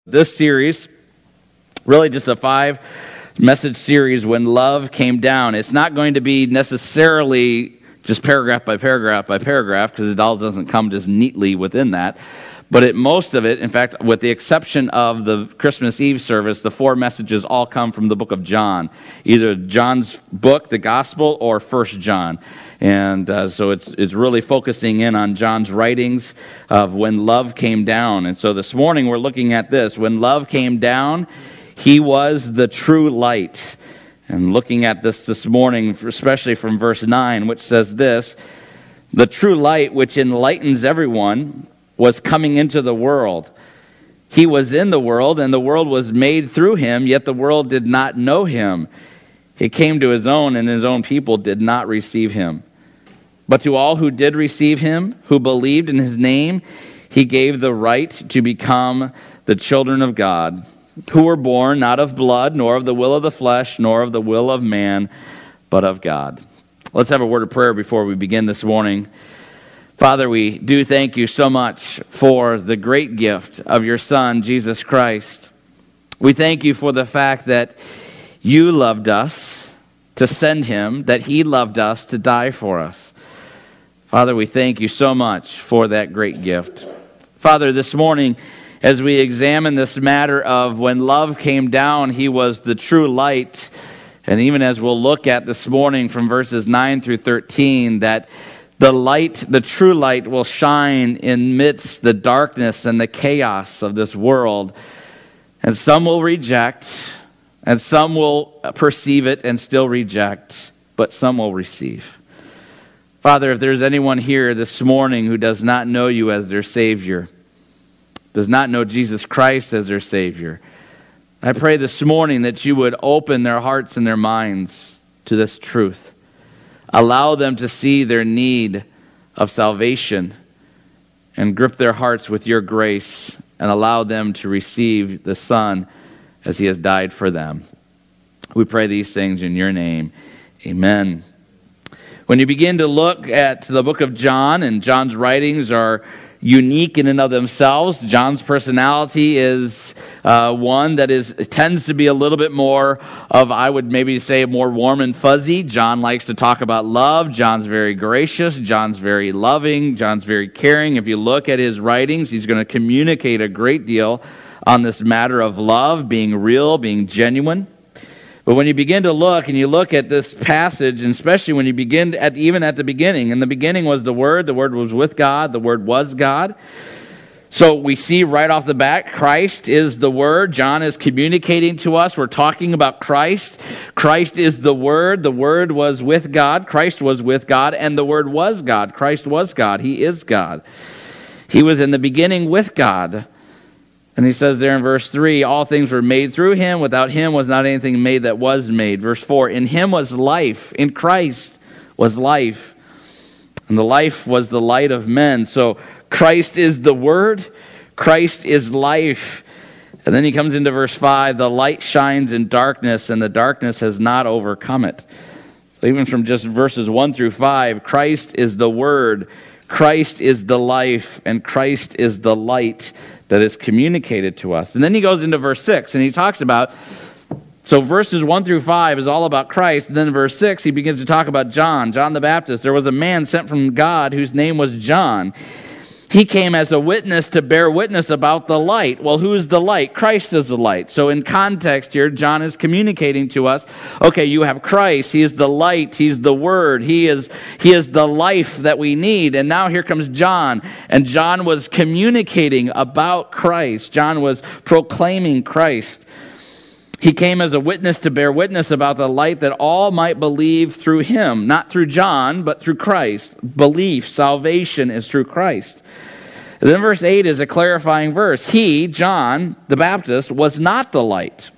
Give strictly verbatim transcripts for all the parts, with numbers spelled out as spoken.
This series, really just a five message series, When Love Came Down. It's not going to be necessarily just paragraph by paragraph by paragraph, because it all doesn't come just neatly within that. But it, most of it, in fact, with the exception of the Christmas Eve service, the four messages all come from the book of John, either John's book, the Gospel, or First John. And uh, so it's it's really focusing in on John's writings of when love came down. And so this morning we're looking at this. When love came down, he was the true light. And looking at this this morning, especially from verse nine, which says this: the true light which enlightens everyone was coming into the world. He was in the world, and the world was made through him, yet the world did not know him. He came to his own, and his own people did not receive him. But to all who did receive him, who believed in his name, he gave the right to become the children of God, who were born not of blood, nor of the will of the flesh, nor of the will of man, but of God. Let's have a word of prayer before we begin this morning. Father, we do thank you so much for the great gift of your Son, Jesus Christ. We thank you for the fact that you loved us to send him, that he loved us to die for us. Father, we thank you so much for that great gift. Father, this morning, as we examine this matter of when love came down, he was the true light. And even as we'll look at this morning from verses nine through thirteen, that the light, the true light, will shine amidst the darkness and the chaos of this world. And some will reject, and some will perceive it and still reject, but some will receive. Father, if there's anyone here this morning who does not know you as their Savior, does not know Jesus Christ as their Savior, I pray this morning that you would open their hearts and their minds to this truth. Allow them to see their need of salvation and grip their hearts with your grace and allow them to receive the Son as he has died for them. We pray these things in your name. Amen. When you begin to look at the book of John, and John's writings are unique in and of themselves. John's personality is uh, one that is tends to be a little bit more of, I would maybe say, more warm and fuzzy. John likes to talk about love. John's very gracious. John's very loving. John's very caring. If you look at his writings, he's going to communicate a great deal on this matter of love, being real, being genuine. But when you begin to look, and you look at this passage, and especially when you begin at even at the beginning, in the beginning was the Word, the Word was with God, the Word was God. So we see right off the bat, Christ is the Word. John is communicating to us. We're talking about Christ. Christ is the Word. The Word was with God. Christ was with God, and the Word was God. Christ was God. He is God. He was in the beginning with God. And he says there in verse three, all things were made through him. Without him was not anything made that was made. Verse four, in him was life. In Christ was life. And the life was the light of men. So Christ is the Word. Christ is life. And then he comes into verse five, the light shines in darkness, and the darkness has not overcome it. So even from just verses one through five, Christ is the Word. Christ is the life. And Christ is the light that is communicated to us. And then he goes into verse six, and he talks about, so verses one through five is all about Christ, and then in verse six, he begins to talk about John, John the Baptist. There was a man sent from God whose name was John. He came as a witness to bear witness about the light. Well, who is the light? Christ is the light. So in context here, John is communicating to us, okay, you have Christ. He is the light. He's the Word. He is, he is the life that we need. And now here comes John. And John was communicating about Christ. John was proclaiming Christ. He came as a witness to bear witness about the light, that all might believe through him. Not through John, but through Christ. Belief, salvation is through Christ. And then verse eight is a clarifying verse. He, John the Baptist, was not the light.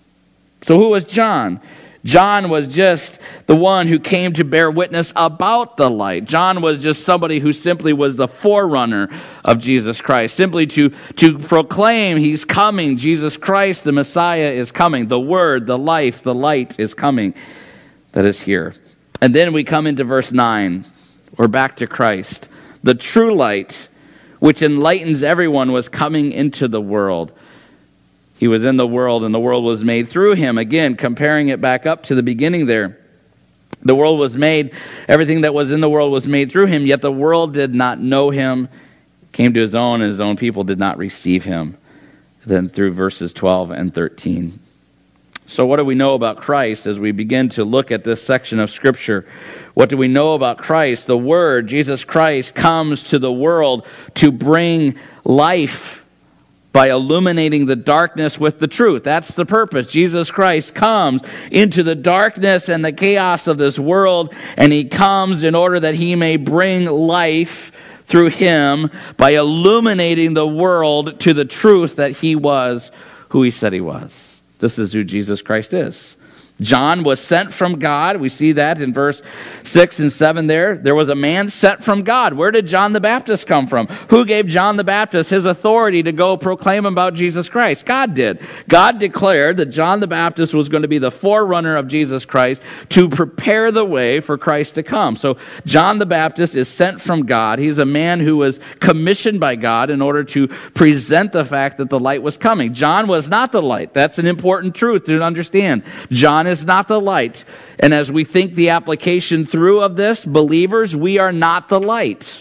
So who was John? John was just the one who came to bear witness about the light. John was just somebody who simply was the forerunner of Jesus Christ, simply to, to proclaim he's coming. Jesus Christ, the Messiah, is coming. The Word, the life, the light is coming. That is here. And then we come into verse nine. We're back to Christ. The true light, which enlightens everyone, was coming into the world. He was in the world, and the world was made through him. Again, comparing it back up to the beginning there. The world was made, everything that was in the world was made through him, yet the world did not know him. Came to his own, and his own people did not receive him. Then through verses twelve and thirteen. So what do we know about Christ as we begin to look at this section of Scripture? What do we know about Christ? The Word, Jesus Christ, comes to the world to bring life by illuminating the darkness with the truth. That's the purpose. Jesus Christ comes into the darkness and the chaos of this world, and he comes in order that he may bring life through him by illuminating the world to the truth that he was who he said he was. This is who Jesus Christ is. John was sent from God. We see that in verse six and seven there. There was a man sent from God. Where did John the Baptist come from? Who gave John the Baptist his authority to go proclaim about Jesus Christ? God did. God declared that John the Baptist was going to be the forerunner of Jesus Christ to prepare the way for Christ to come. So John the Baptist is sent from God. He's a man who was commissioned by God in order to present the fact that the light was coming. John was not the light. That's an important truth to understand. John is not the light. And as we think the application through of this, believers, we are not the light.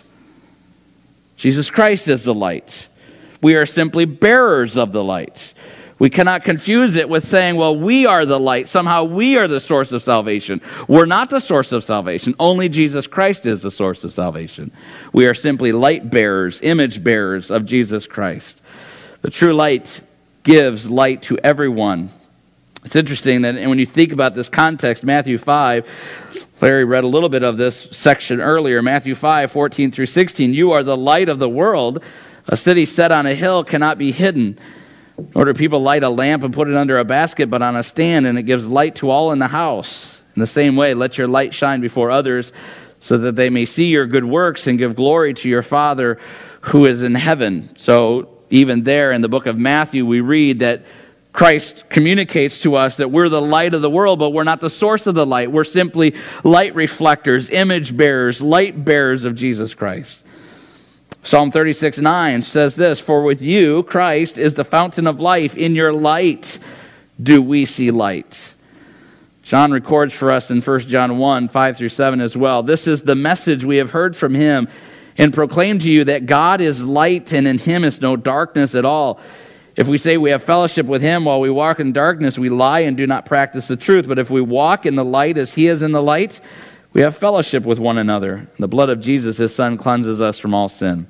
Jesus Christ is the light. We are simply bearers of the light. We cannot confuse it with saying, well, we are the light. Somehow we are the source of salvation. We're not the source of salvation. Only Jesus Christ is the source of salvation. We are simply light bearers, image bearers of Jesus Christ. The true light gives light to everyone. It's interesting that when you think about this context, Matthew five, Larry read a little bit of this section earlier, Matthew five, fourteen through sixteen, you are the light of the world. A city set on a hill cannot be hidden. Nor do people light a lamp and put it under a basket, but on a stand, and it gives light to all in the house. In the same way, let your light shine before others, so that they may see your good works and give glory to your Father who is in heaven. So even there in the book of Matthew, we read that Christ communicates to us that we're the light of the world, but we're not the source of the light. We're simply light reflectors, image bearers, light bearers of Jesus Christ. Psalm thirty-six nine says this, for with you, Christ is the fountain of life. In your light do we see light. John records for us in First John one, five through seven as well. This is the message we have heard from him and proclaim to you that God is light and in him is no darkness at all. If we say we have fellowship with him while we walk in darkness, we lie and do not practice the truth. But if we walk in the light as he is in the light, we have fellowship with one another. The blood of Jesus, his son, cleanses us from all sin.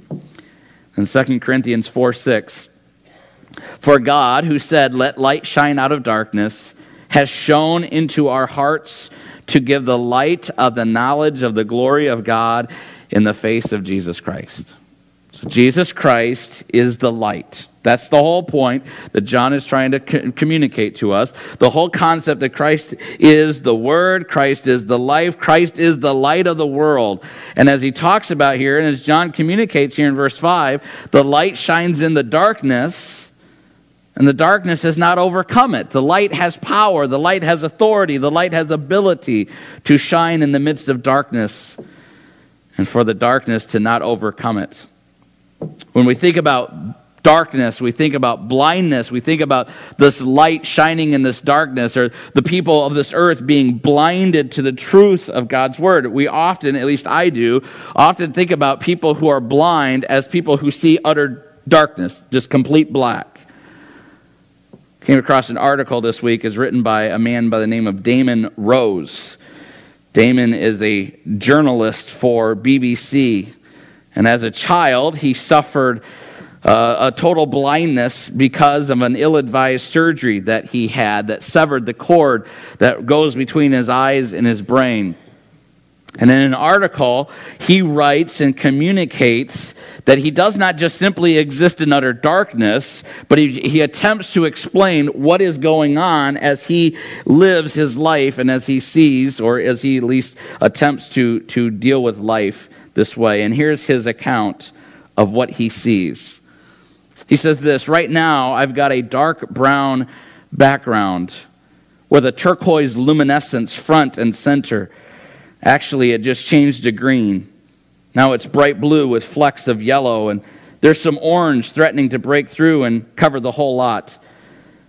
In Second Corinthians four six, for God, who said, let light shine out of darkness, has shone into our hearts to give the light of the knowledge of the glory of God in the face of Jesus Christ. So Jesus Christ is the light. That's the whole point that John is trying to co- communicate to us. The whole concept that Christ is the Word, Christ is the life, Christ is the light of the world. And as he talks about here, and as John communicates here in verse five, the light shines in the darkness, and the darkness has not overcome it. The light has power, the light has authority, the light has ability to shine in the midst of darkness, and for the darkness to not overcome it. When we think about darkness, we think about blindness, we think about this light shining in this darkness, or the people of this earth being blinded to the truth of God's word. We often, at least I do, often think about people who are blind as people who see utter darkness, just complete black. Came across an article this week, is written by a man by the name of Damon Rose. Damon is a journalist for B B C, and as a child, he suffered Uh, a total blindness because of an ill-advised surgery that he had that severed the cord that goes between his eyes and his brain. And in an article, he writes and communicates that he does not just simply exist in utter darkness, but he, he attempts to explain what is going on as he lives his life and as he sees, or as he at least attempts to, to deal with life this way. And here's his account of what he sees. He says this, right now I've got a dark brown background with a turquoise luminescence front and center. Actually, it just changed to green. Now it's bright blue with flecks of yellow, and there's some orange threatening to break through and cover the whole lot.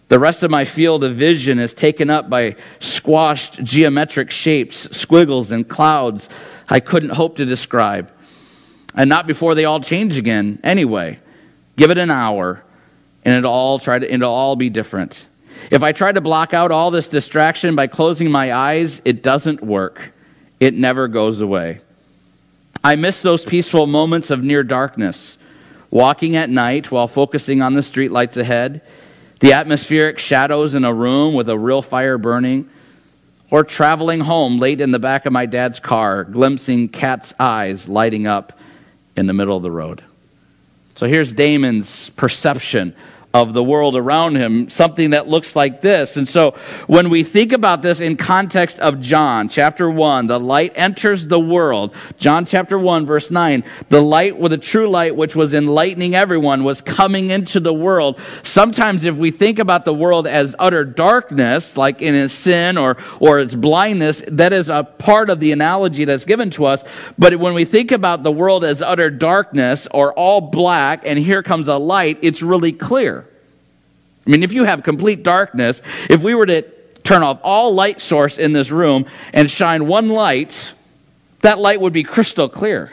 The rest of my field of vision is taken up by squashed geometric shapes, squiggles, and clouds I couldn't hope to describe. And not before they all change again anyway. Give it an hour, and it'll all try to it'll all be different. If I try to block out all this distraction by closing my eyes, it doesn't work. It never goes away. I miss those peaceful moments of near darkness, walking at night while focusing on the streetlights ahead, the atmospheric shadows in a room with a real fire burning, or traveling home late in the back of my dad's car, glimpsing cat's eyes lighting up in the middle of the road. So here's Damon's perception of the world around him, something that looks like this. And so when we think about this in context of John chapter one, the light enters the world. John chapter one, verse nine, the light with a true light which was enlightening everyone was coming into the world. Sometimes if we think about the world as utter darkness, like in its sin or, or its blindness, that is a part of the analogy that's given to us. But when we think about the world as utter darkness or all black, and here comes a light, it's really clear. I mean, if you have complete darkness, if we were to turn off all light source in this room and shine one light, that light would be crystal clear.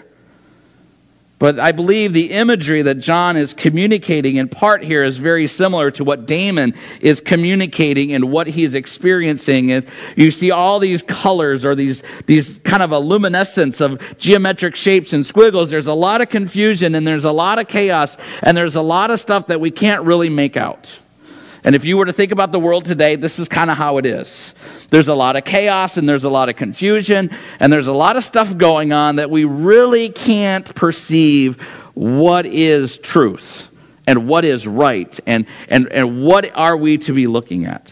But I believe the imagery that John is communicating in part here is very similar to what Damon is communicating and what he's experiencing. And you see all these colors or these, these kind of a luminescence of geometric shapes and squiggles. There's a lot of confusion and there's a lot of chaos and there's a lot of stuff that we can't really make out. And if you were to think about the world today, this is kind of how it is. There's a lot of chaos and there's a lot of confusion and there's a lot of stuff going on that we really can't perceive what is truth and what is right and, and, and what are we to be looking at.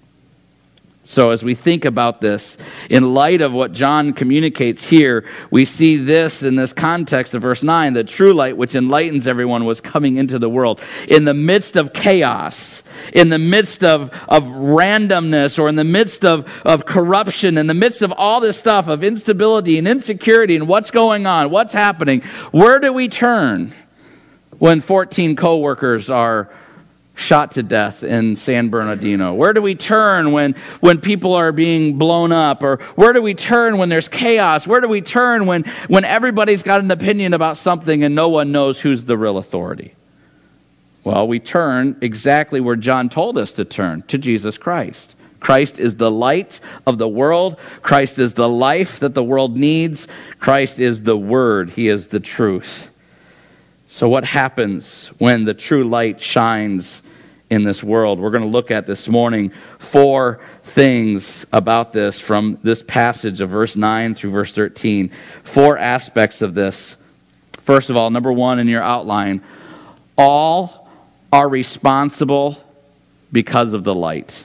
So as we think about this, in light of what John communicates here, we see this in this context of verse nine, the true light which enlightens everyone was coming into the world. In the midst of chaos, in the midst of, of randomness, or in the midst of, of corruption, in the midst of all this stuff of instability and insecurity and what's going on, what's happening, where do we turn when fourteen coworkers are shot to death in San Bernardino? Where do we turn when, when people are being blown up? Or where do we turn when there's chaos? Where do we turn when, when everybody's got an opinion about something and no one knows who's the real authority? Well, we turn exactly where John told us to turn, to Jesus Christ. Christ is the light of the world. Christ is the life that the world needs. Christ is the Word. He is the truth. So what happens when the true light shines in this world? We're going to look at this morning four things about this from this passage of verse nine through verse thirteen. Four aspects of this. First of all, number one in your outline, all are responsible because of the light.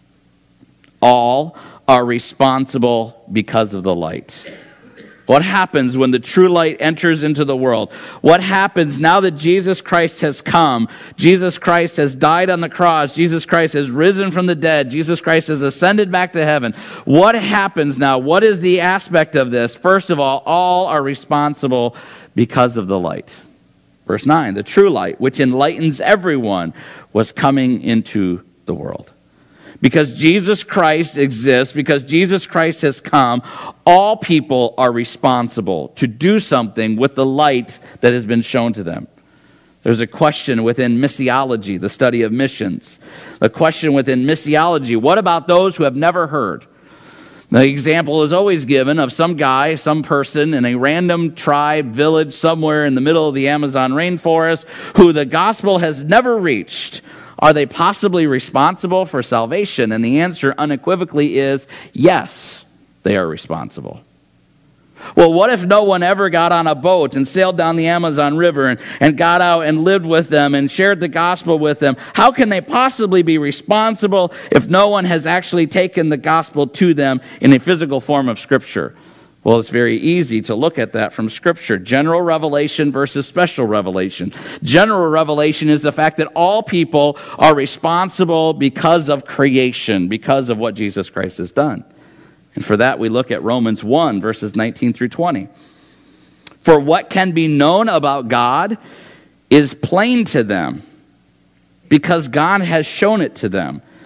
All are responsible because of the light. What happens when the true light enters into the world? What happens now that Jesus Christ has come? Jesus Christ has died on the cross. Jesus Christ has risen from the dead. Jesus Christ has ascended back to heaven. What happens now? What is the aspect of this? First of all, all are responsible because of the light. Verse nine, the true light, which enlightens everyone, was coming into the world. Because Jesus Christ exists, because Jesus Christ has come, all people are responsible to do something with the light that has been shown to them. There's a question within missiology, the study of missions. A question within missiology, what about those who have never heard? The example is always given of some guy, some person in a random tribe, village, somewhere in the middle of the Amazon rainforest, who the gospel has never reached. Are they possibly responsible for salvation? And the answer unequivocally is yes, they are responsible. Well, what if no one ever got on a boat and sailed down the Amazon River and, and got out and lived with them and shared the gospel with them? How can they possibly be responsible if no one has actually taken the gospel to them in a physical form of Scripture? Well, it's very easy to look at that from Scripture. General revelation versus special revelation. General revelation is the fact that all people are responsible because of creation, because of what Jesus Christ has done. And for that, we look at Romans one, verses nineteen through twenty. For what can be known about God is plain to them, because God has shown it to them.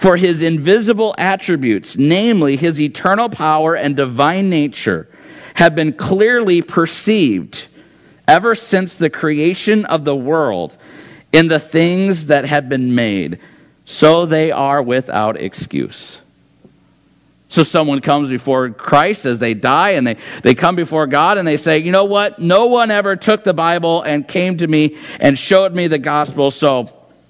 For his invisible attributes, namely his eternal power and divine nature, have been clearly perceived ever since the creation of the world in the things that have been made, so they are without excuse. So someone comes before Christ as they die, and they, they come before God and they say, you know what? No one ever took the Bible and came to me and showed me the gospel, so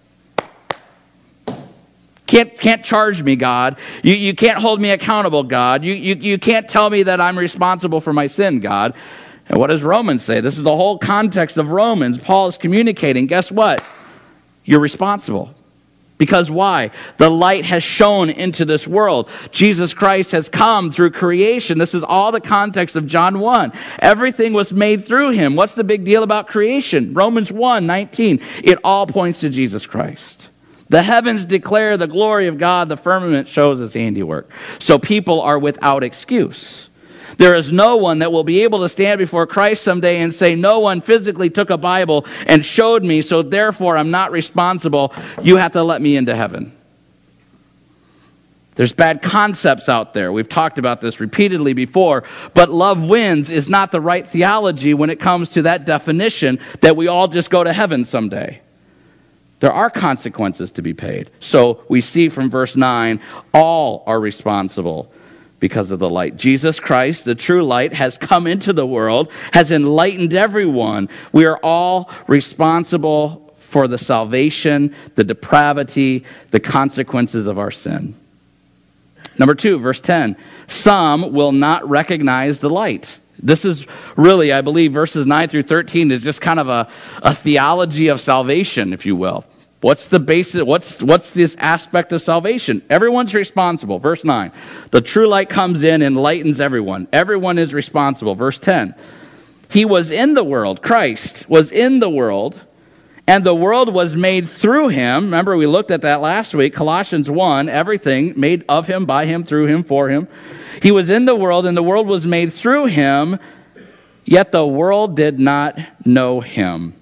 can't can't charge me, God. You you can't hold me accountable, God. You, you, you can't tell me that I'm responsible for my sin, God. And what does Romans say? This is the whole context of Romans. Paul is communicating. Guess what? You're responsible. Because why? The light has shone into this world. Jesus Christ has come through creation. This is all the context of John one. Everything was made through him. What's the big deal about creation? Romans one nineteen. It all points to Jesus Christ. The heavens declare the glory of God. The firmament shows his handiwork. So people are without excuse. There is no one that will be able to stand before Christ someday and say, no one physically took a Bible and showed me, so therefore I'm not responsible. You have to let me into heaven. There's bad concepts out there. We've talked about this repeatedly before, but love wins is not the right theology when it comes to that definition that we all just go to heaven someday. There are consequences to be paid. So we see from verse nine, all are responsible because of the light. Jesus Christ, the true light, has come into the world, has enlightened everyone. We are all responsible for the salvation, the depravity, the consequences of our sin. Number two, verse ten, some will not recognize the light. This is really, I believe, verses nine through thirteen is just kind of a, a theology of salvation, if you will. What's the basis? What's what's this aspect of salvation? Everyone's responsible. Verse nine. The true light comes in and enlightens everyone. Everyone is responsible. Verse ten. He was in the world. Christ was in the world, and the world was made through him. Remember, we looked at that last week. Colossians one, everything made of him, by him, through him, for him. He was in the world, and the world was made through him, yet the world did not know him.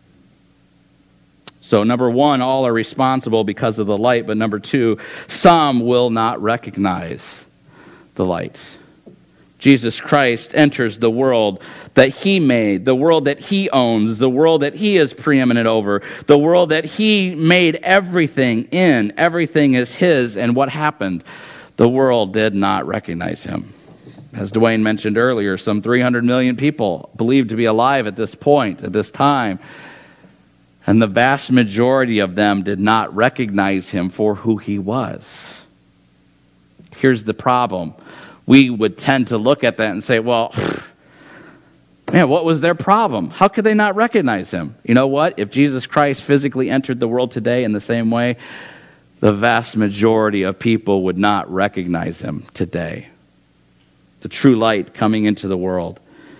So number one, all are responsible because of the light. But number two, some will not recognize the light. Jesus Christ enters the world that he made, the world that he owns, the world that he is preeminent over, the world that he made everything in. Everything is his. And what happened? The world did not recognize him. As Dwayne mentioned earlier, some three hundred million people believed to be alive at this point, at this time. And the vast majority of them did not recognize him for who he was. Here's the problem. We would tend to look at that and say, well, man, what was their problem? How could they not recognize him? You know what? If Jesus Christ physically entered the world today in the same way, the vast majority of people would not recognize him today. The true light coming into the world.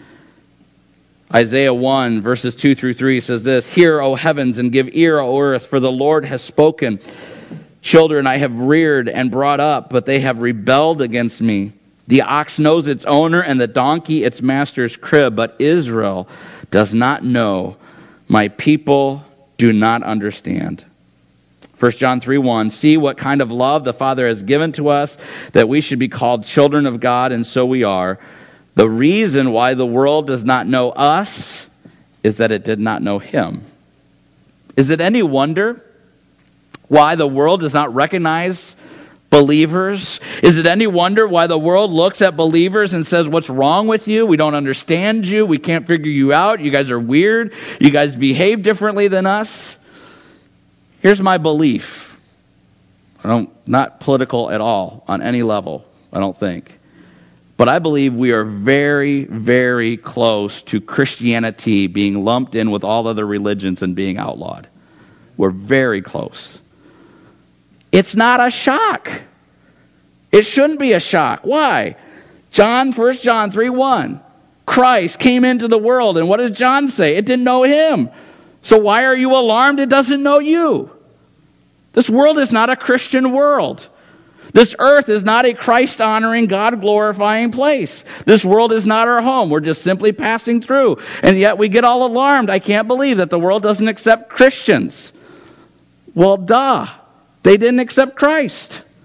Isaiah one, verses two through three says this, Hear, O heavens, and give ear, O earth, for the Lord has spoken. Children I have reared and brought up, but they have rebelled against me. The ox knows its owner, and the donkey its master's crib, but Israel does not know. My people do not understand. First John three one, See what kind of love the Father has given to us, that we should be called children of God, and so we are. The reason why the world does not know us is that it did not know him. Is it any wonder why the world does not recognize believers? Is it any wonder why the world looks at believers and says, what's wrong with you? We don't understand you. We can't figure you out. You guys are weird. You guys behave differently than us. Here's my belief. I don't, not political at all on any level, I don't think. But I believe we are very, very close to Christianity being lumped in with all other religions and being outlawed. We're very close. It's not a shock. It shouldn't be a shock. Why? John, First John three one. Christ came into the world, and what did John say? It didn't know him. So why are you alarmed? It doesn't know you. This world is not a Christian world. This earth is not a Christ-honoring, God-glorifying place. This world is not our home. We're just simply passing through. And yet we get all alarmed. I can't believe that the world doesn't accept Christians. Well, duh. They didn't accept Christ.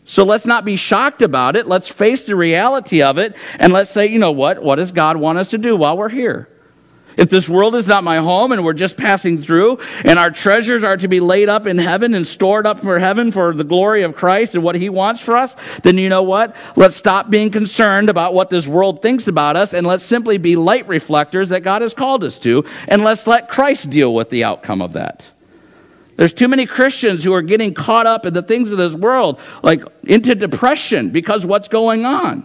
So let's not be shocked about it. Let's face the reality of it, and let's say, you know what? What does God want us to do while we're here? If this world is not my home and we're just passing through, and our treasures are to be laid up in heaven and stored up for heaven for the glory of Christ and what he wants for us, then you know what? Let's stop being concerned about what this world thinks about us, and let's simply be light reflectors that God has called us to, and let's let Christ deal with the outcome of that. There's too many Christians who are getting caught up in the things of this world, like into depression because what's going on.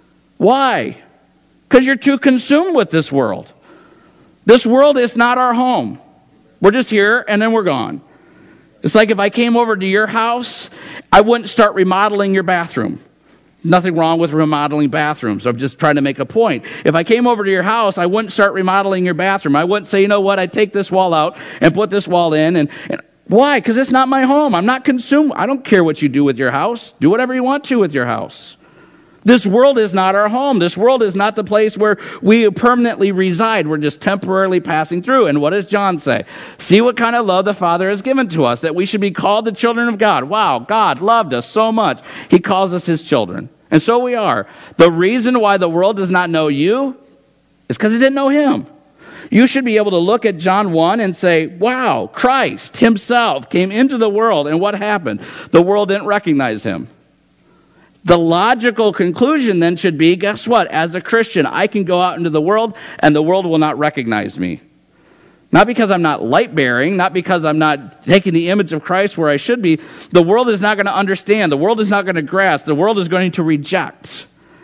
Why? Because you're too consumed with this world. This world is not our home. We're just here and then we're gone. It's like if I came over to your house, I wouldn't start remodeling your bathroom. Nothing wrong with remodeling bathrooms. I'm just trying to make a point. If I came over to your house, I wouldn't start remodeling your bathroom. I wouldn't say, you know what, I'd take this wall out and put this wall in. And, and why? Because it's not my home. I'm not consumed. I don't care what you do with your house. Do whatever you want to with your house. This world is not our home. This world is not the place where we permanently reside. We're just temporarily passing through. And what does John say? See what kind of love the Father has given to us, that we should be called the children of God. Wow, God loved us so much. He calls us his children. And so we are. The reason why the world does not know you is because it didn't know him. You should be able to look at John one and say, wow, Christ himself came into the world. And what happened? The world didn't recognize him. The logical conclusion then should be, guess what? As a Christian, I can go out into the world and the world will not recognize me. Not because I'm not light-bearing, not because I'm not taking the image of Christ where I should be. The world is not going to understand. The world is not going to grasp. The world is going to reject.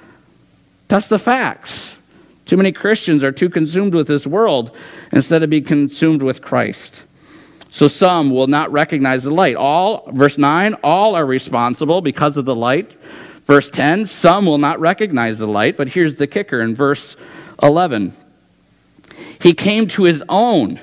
That's the facts. Too many Christians are too consumed with this world instead of being consumed with Christ. So some will not recognize the light. All, verse nine, all are responsible because of the light. Verse ten, some will not recognize the light. But here's the kicker in verse eleven. He came to his own,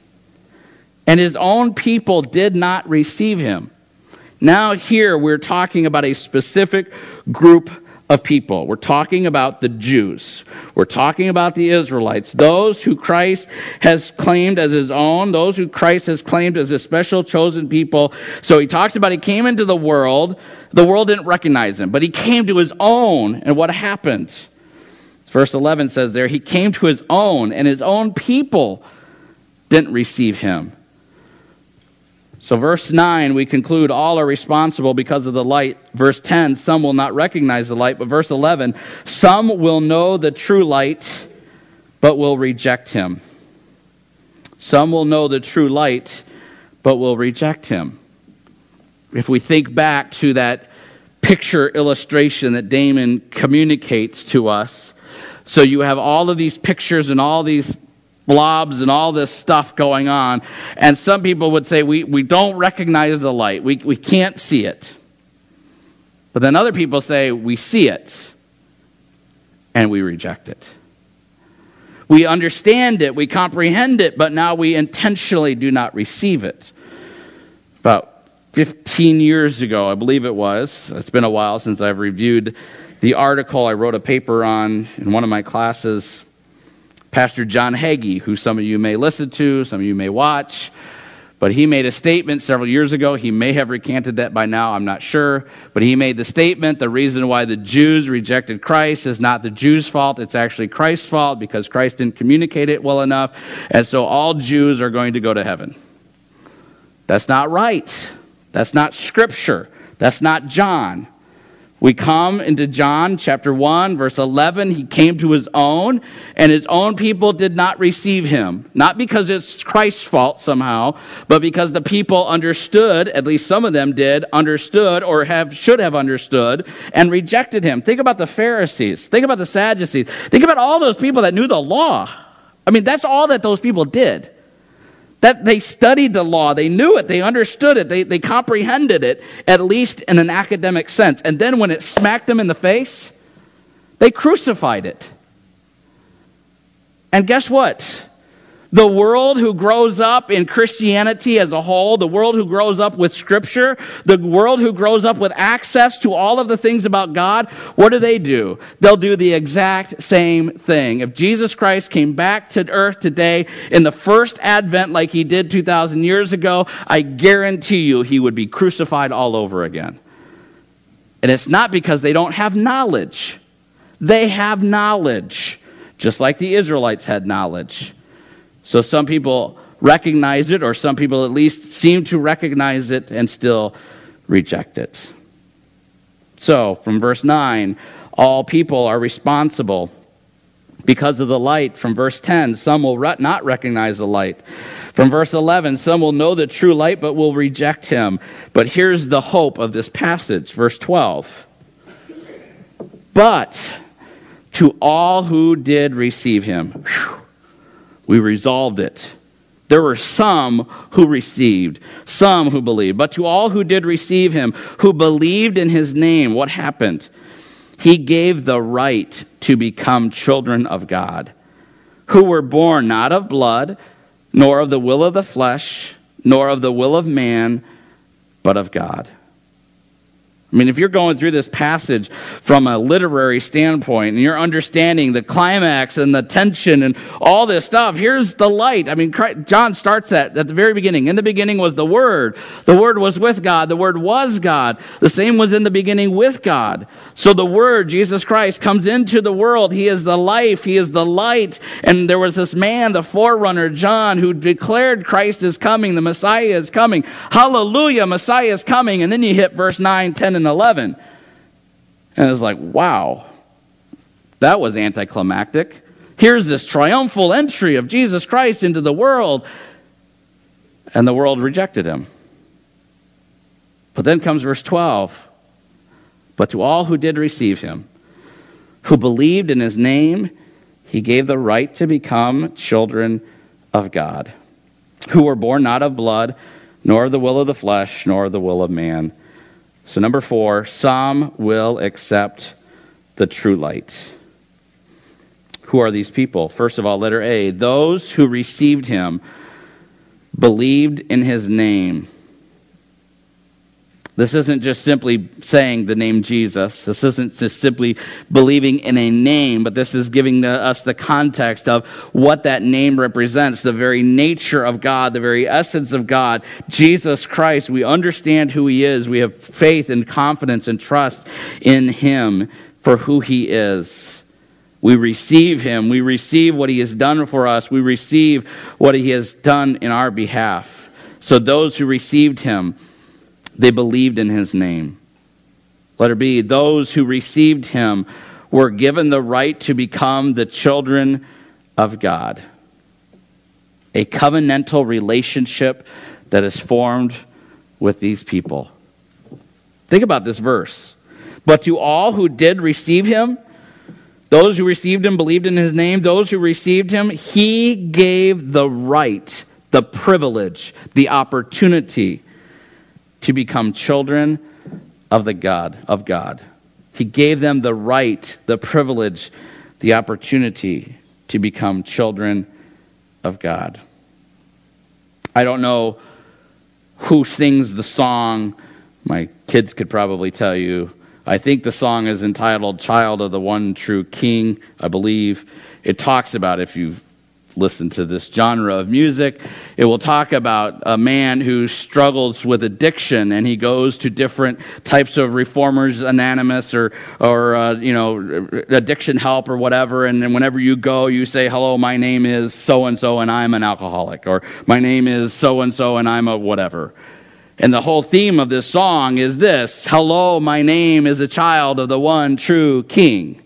and his own people did not receive him. Now here we're talking about a specific group of people. We're talking about the Jews. We're talking about the Israelites, those who Christ has claimed as his own, those who Christ has claimed as a special chosen people. So he talks about he came into the world. The world didn't recognize him, but he came to his own. And what happened? Verse eleven says there, he came to his own, and his own people didn't receive him. So verse nine, we conclude all are responsible because of the light. Verse ten, some will not recognize the light. But verse eleven, some will know the true light, but will reject him. Some will know the true light, but will reject him. If we think back to that picture illustration that Damon communicates to us, so you have all of these pictures and all these blobs and all this stuff going on, and some people would say we, we don't recognize the light. We, we can't see it. But then other people say we see it and we reject it. We understand it, we comprehend it, but now we intentionally do not receive it. About fifteen years ago, I believe it was, it's been a while since I've reviewed the article I wrote a paper on in one of my classes. Pastor John Hagee, who some of you may listen to, some of you may watch, but he made a statement several years ago. He may have recanted that by now, I'm not sure, but he made the statement, the reason why the Jews rejected Christ is not the Jews' fault, it's actually Christ's fault, because Christ didn't communicate it well enough, and so all Jews are going to go to heaven. That's not right. That's not Scripture. That's not John. We come into John chapter one, verse eleven. He came to his own, and his own people did not receive him. Not because it's Christ's fault somehow, but because the people understood, at least some of them did, understood or have should have understood, and rejected him. Think about the Pharisees. Think about the Sadducees. Think about all those people that knew the law. I mean, that's all that those people did. That they studied the law, they knew it, they understood it, they, they comprehended it, at least in an academic sense. And then when it smacked them in the face, they crucified it. And guess what? The world who grows up in Christianity as a whole, the world who grows up with Scripture, the world who grows up with access to all of the things about God, what do they do? They'll do the exact same thing. If Jesus Christ came back to earth today in the first advent like he did two thousand years ago, I guarantee you he would be crucified all over again. And it's not because they don't have knowledge. They have knowledge, just like the Israelites had knowledge. So some people recognize it, or some people at least seem to recognize it and still reject it. So, from verse nine, all people are responsible because of the light. From verse ten, some will re- not recognize the light. From verse eleven, some will know the true light but will reject him. But here's the hope of this passage, verse twelve. But to all who did receive him, whew, we resolved it. There were some who received, some who believed. But to all who did receive him, who believed in his name, what happened? He gave the right to become children of God, who were born not of blood, nor of the will of the flesh, nor of the will of man, but of God. I mean, if you're going through this passage from a literary standpoint and you're understanding the climax and the tension and all this stuff, here's the light. I mean, Christ, John starts that at the very beginning. In the beginning was the Word. The Word was with God. The Word was God. The same was in the beginning with God. So the Word, Jesus Christ, comes into the world. He is the life. He is the light. And there was this man, the forerunner, John, who declared Christ is coming. The Messiah is coming. Hallelujah, Messiah is coming. And then you hit verse nine, ten, and eleven. And it's like, wow, that was anticlimactic. Here's this triumphal entry of Jesus Christ into the world, and the world rejected him. But then comes verse twelve. But to all who did receive him, who believed in his name, he gave the right to become children of God, who were born not of blood, nor of the will of the flesh, nor of the will of man. So number four, some will accept the true light. Who are these people? First of all, letter A, those who received him, believed in his name. This isn't just simply saying the name Jesus. This isn't just simply believing in a name, but this is giving the, us the context of what that name represents, the very nature of God, the very essence of God, Jesus Christ. We understand who he is. We have faith and confidence and trust in him for who he is. We receive him. We receive what he has done for us. We receive what he has done in our behalf. So those who received him, they believed in his name. Letter B, those who received him were given the right to become the children of God. A covenantal relationship that is formed with these people. Think about this verse. But to all who did receive him, those who received him, believed in his name, those who received him, he gave the right, the privilege, the opportunity to become children of the God, of God. He gave them the right, the privilege, the opportunity to become children of God. I don't know who sings the song. My kids could probably tell you. I think the song is entitled Child of the One True King, I believe. It talks about, if you've listened to this genre of music, it will talk about a man who struggles with addiction, and he goes to different types of Reformers Anonymous or, or uh, you know, addiction help or whatever, and then whenever you go, you say, hello, my name is so-and-so and I'm an alcoholic, or my name is so-and-so and I'm a whatever. And the whole theme of this song is this: hello, my name is a child of the one true King.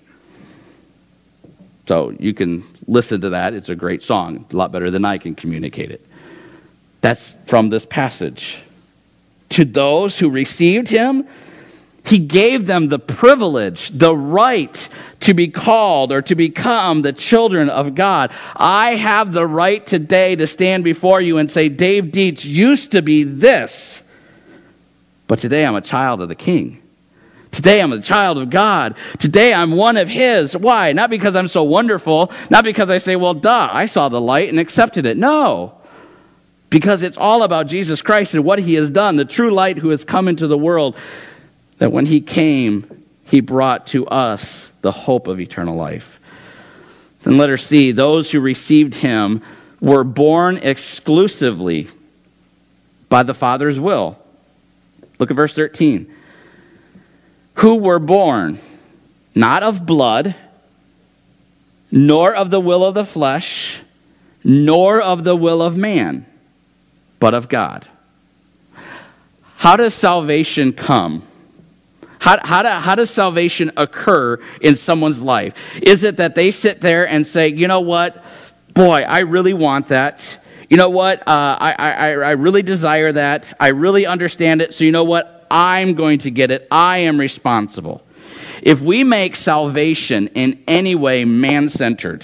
So you can listen to that. It's a great song, a lot better than I can communicate it. That's from this passage. To those who received him, he gave them the privilege, the right to be called or to become the children of God. I have the right today to stand before you and say, Dave Dietz used to be this, but today I'm a child of the King. Today I'm a child of God. Today I'm one of his. Why? Not because I'm so wonderful. Not because I say, well, duh, I saw the light and accepted it. No. Because it's all about Jesus Christ and what he has done, the true light who has come into the world, that when he came, he brought to us the hope of eternal life. Then letter C, those who received him were born exclusively by the Father's will. Look at verse thirteen. who were born not of blood, nor of the will of the flesh, nor of the will of man, but of God. How does salvation come? How, how, do, how does salvation occur in someone's life? Is it that they sit there and say, you know what, boy, I really want that. You know what, uh, I, I, I really desire that. I really understand it. So you know what, I'm going to get it. I am responsible. If we make salvation in any way man-centered,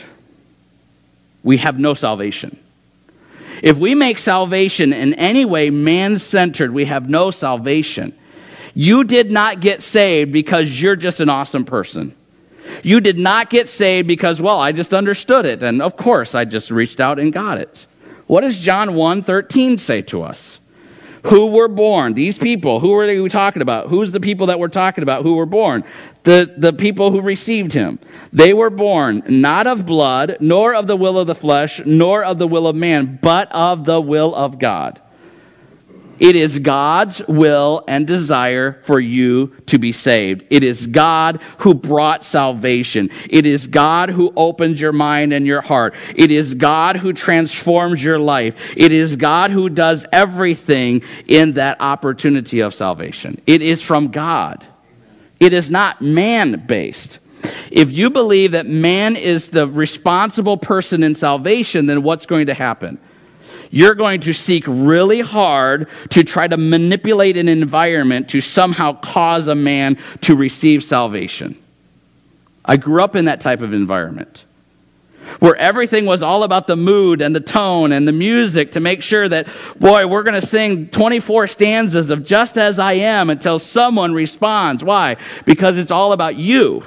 we have no salvation. If we make salvation in any way man-centered, we have no salvation. You did not get saved because you're just an awesome person. You did not get saved because, well, I just understood it, and of course I just reached out and got it. What does John one thirteen say to us? Who were born? These people, who are we talking about? Who's the people that we're talking about who were born? The, the people who received him. They were born not of blood, nor of the will of the flesh, nor of the will of man, but of the will of God. It is God's will and desire for you to be saved. It is God who brought salvation. It is God who opens your mind and your heart. It is God who transforms your life. It is God who does everything in that opportunity of salvation. It is from God. It is not man-based. If you believe that man is the responsible person in salvation, then what's going to happen? You're going to seek really hard to try to manipulate an environment to somehow cause a man to receive salvation. I grew up in that type of environment where everything was all about the mood and the tone and the music to make sure that, boy, we're going to sing twenty-four stanzas of Just As I Am until someone responds. Why? Because it's all about you.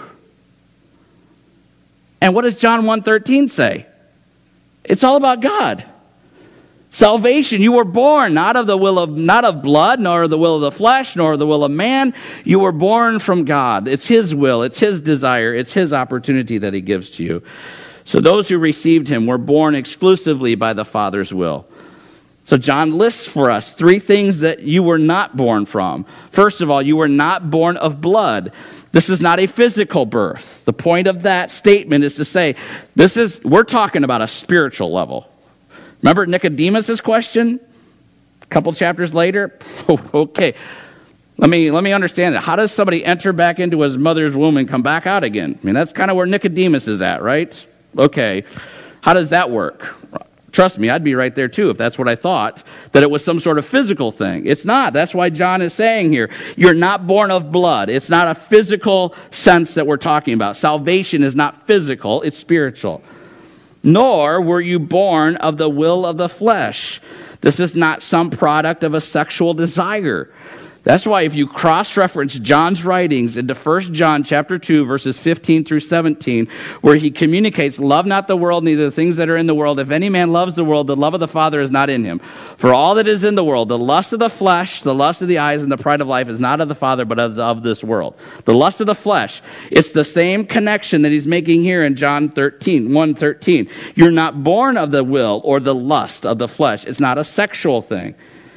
And what does John one thirteen say? It's all about God. Salvation, you were born not of the will of not of blood, nor of the will of the flesh, nor of the will of man. You were born from God. It's his will, it's his desire, it's his opportunity that he gives to you. So those who received him were born exclusively by the Father's will. So John lists for us three things that you were not born from. First of all, you were not born of blood. This is not a physical birth. The point of that statement is to say, this is we're talking about a spiritual level. Remember Nicodemus' question a couple chapters later? Okay, let me let me understand it. How does somebody enter back into his mother's womb and come back out again? I mean, that's kind of where Nicodemus is at, right? Okay, how does that work? Trust me, I'd be right there too if that's what I thought, that it was some sort of physical thing. It's not. That's why John is saying here, you're not born of blood. It's not a physical sense that we're talking about. Salvation is not physical, it's spiritual. Nor were you born of the will of the flesh. This is not some product of a sexual desire. That's why if you cross-reference John's writings into First John chapter two, verses fifteen through seventeen, where he communicates, love not the world, neither the things that are in the world. If any man loves the world, the love of the Father is not in him. For all that is in the world, the lust of the flesh, the lust of the eyes, and the pride of life is not of the Father, but of, of this world. The lust of the flesh, it's the same connection that he's making here in John thirteen, one thirteen. You're not born of the will or the lust of the flesh. It's not a sexual thing.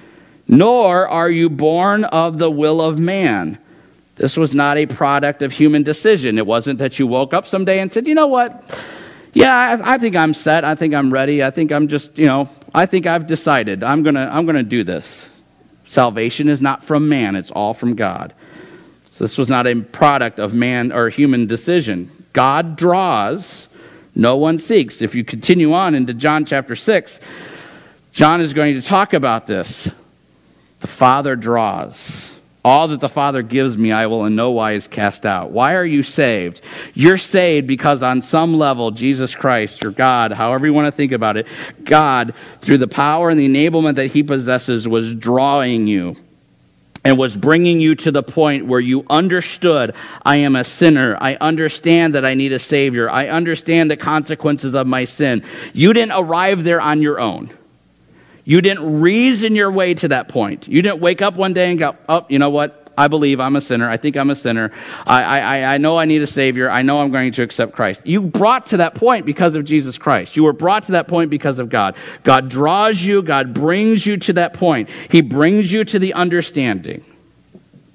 Nor are you born of the will of man. This was not a product of human decision. It wasn't that you woke up someday and said, you know what? Yeah, I, I think I'm set. I think I'm ready. I think I'm just, you know, I think I've decided. I'm gonna, I'm gonna do this. Salvation is not from man. It's all from God. So this was not a product of man or human decision. God draws, no one seeks. If you continue on into John chapter six, John is going to talk about this. The Father draws. All that the Father gives me, I will in no wise cast out. Why are you saved? You're saved because on some level, Jesus Christ, or God, however you want to think about it, God, through the power and the enablement that he possesses, was drawing you and was bringing you to the point where you understood, I am a sinner. I understand that I need a Savior. I understand the consequences of my sin. You didn't arrive there on your own. You didn't reason your way to that point. You didn't wake up one day and go, oh, you know what? I believe I'm a sinner. I think I'm a sinner. I, I, I know I need a Savior. I know I'm going to accept Christ. You brought to that point because of Jesus Christ. You were brought to that point because of God. God draws you. God brings you to that point. He brings you to the understanding.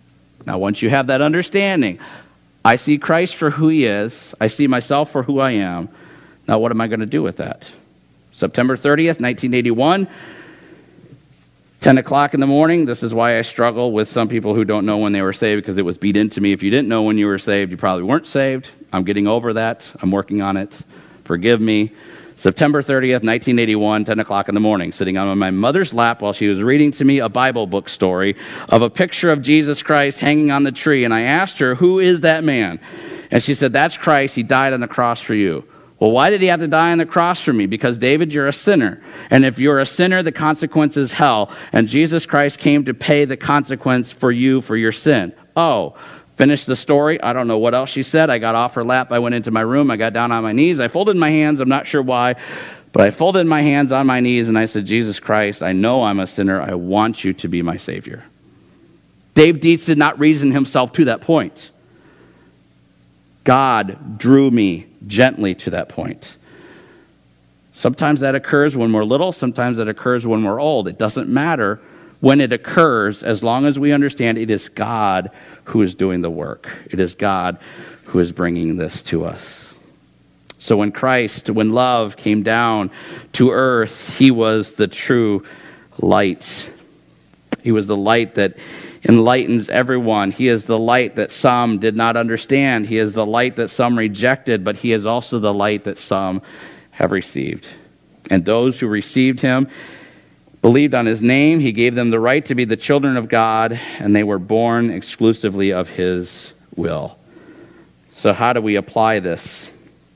Now, once you have that understanding, I see Christ for who he is. I see myself for who I am. Now, what am I going to do with that? September thirtieth, nineteen eighty-one, ten o'clock in the morning. This is why I struggle with some people who don't know when they were saved, because it was beat into me. If you didn't know when you were saved, you probably weren't saved. I'm getting over that. I'm working on it. Forgive me. September thirtieth, nineteen eighty-one, ten o'clock in the morning, sitting on my mother's lap while she was reading to me a Bible book story of a picture of Jesus Christ hanging on the tree. And I asked her, who is that man? And she said, that's Christ. He died on the cross for you. Well, why did he have to die on the cross for me? Because, David, you're a sinner. And if you're a sinner, the consequence is hell. And Jesus Christ came to pay the consequence for you for your sin. Oh, finished the story. I don't know what else she said. I got off her lap. I went into my room. I got down on my knees. I folded my hands. I'm not sure why, but I folded my hands on my knees and I said, Jesus Christ, I know I'm a sinner. I want you to be my Savior. Dave Dietz did not reason himself to that point. God drew me gently to that point. Sometimes that occurs when we're little. Sometimes that occurs when we're old. It doesn't matter when it occurs, as long as we understand it is God who is doing the work. It is God who is bringing this to us. So when Christ, when love came down to earth, he was the true light. He was the light that enlightens everyone. He is the light that some did not understand. He is the light that some rejected, but he is also the light that some have received. And those who received him believed on his name. He gave them the right to be the children of God, and they were born exclusively of his will. So how do we apply this?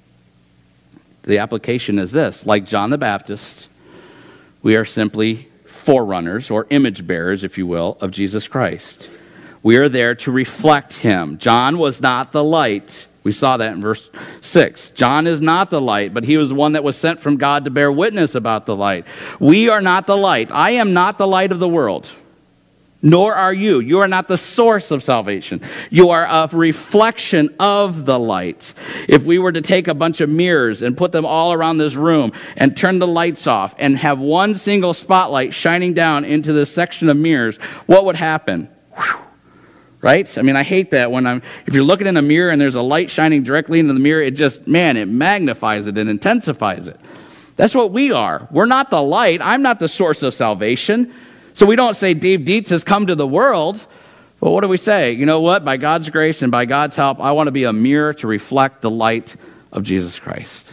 The application is this. Like John the Baptist, we are simply forerunners, or image bearers, if you will, of Jesus Christ. We are there to reflect him. John was not the light. We saw that in verse six. John is not the light, but he was one that was sent from God to bear witness about the light. We are not the light. I am not the light of the world, nor are you. You are not the source of salvation. You are a reflection of the light. If we were to take a bunch of mirrors and put them all around this room and turn the lights off and have one single spotlight shining down into this section of mirrors, what would happen? Whew. Right? I mean, I hate that when I'm, if you're looking in a mirror and there's a light shining directly into the mirror, it just, man, it magnifies it and intensifies it. That's what we are. We're not the light. I'm not the source of salvation. So we don't say Dave Dietz has come to the world. But what do we say? You know what? By God's grace and by God's help, I want to be a mirror to reflect the light of Jesus Christ.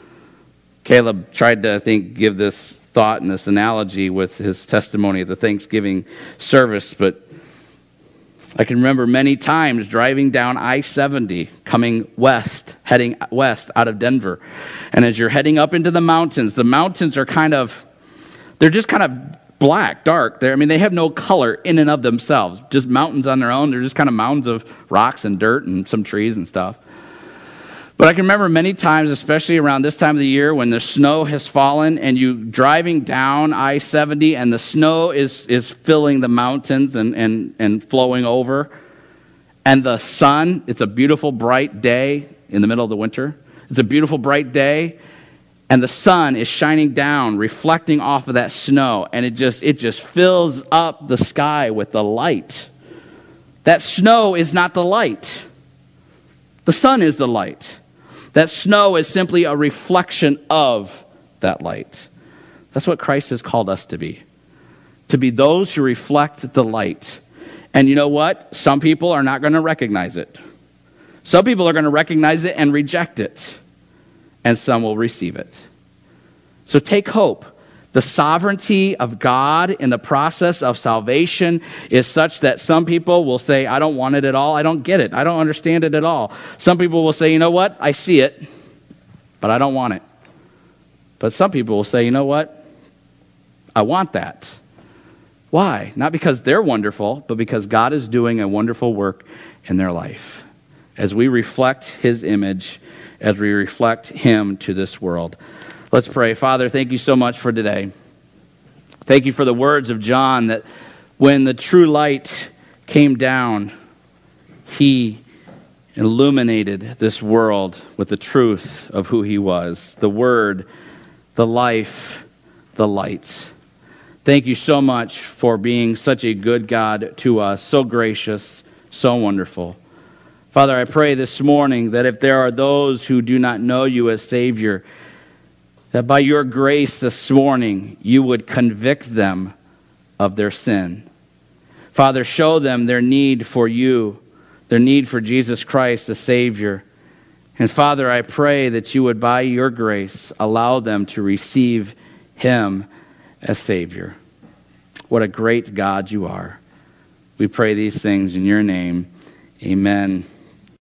Caleb tried to, I think, give this thought and this analogy with his testimony at the Thanksgiving service, but I can remember many times driving down I seventy, coming west, heading west out of Denver. And as you're heading up into the mountains, the mountains are kind of, they're just kind of black, dark. They're, I mean, they have no color in and of themselves. Just mountains on their own. They're just kind of mounds of rocks and dirt and some trees and stuff. But I can remember many times, especially around this time of the year, when the snow has fallen and you driving down I seventy and the snow is, is filling the mountains and, and, and flowing over. And the sun, it's a beautiful bright day in the middle of the winter. It's a beautiful bright day. And the sun is shining down, reflecting off of that snow. And it just, it just fills up the sky with the light. That snow is not the light. The sun is the light. That snow is simply a reflection of that light. That's what Christ has called us to be. To be those who reflect the light. And you know what? Some people are not going to recognize it. Some people are going to recognize it and reject it. And some will receive it. So take hope. The sovereignty of God in the process of salvation is such that some people will say, I don't want it at all. I don't get it. I don't understand it at all. Some people will say, you know what? I see it, but I don't want it. But some people will say, you know what? I want that. Why? Not because they're wonderful, but because God is doing a wonderful work in their life. As we reflect his image, as we reflect him to this world. Let's pray. Father, thank you so much for today. Thank you for the words of John that when the true light came down, he illuminated this world with the truth of who he was. The word, the life, the light. Thank you so much for being such a good God to us, so gracious, So wonderful. Father, I pray this morning that if there are those who do not know you as Savior, that by your grace this morning you would convict them of their sin. Father, show them their need for you, their need for Jesus Christ, the Savior. And Father, I pray that you would, by your grace, allow them to receive him as Savior. What a great God you are. We pray these things in your name. Amen.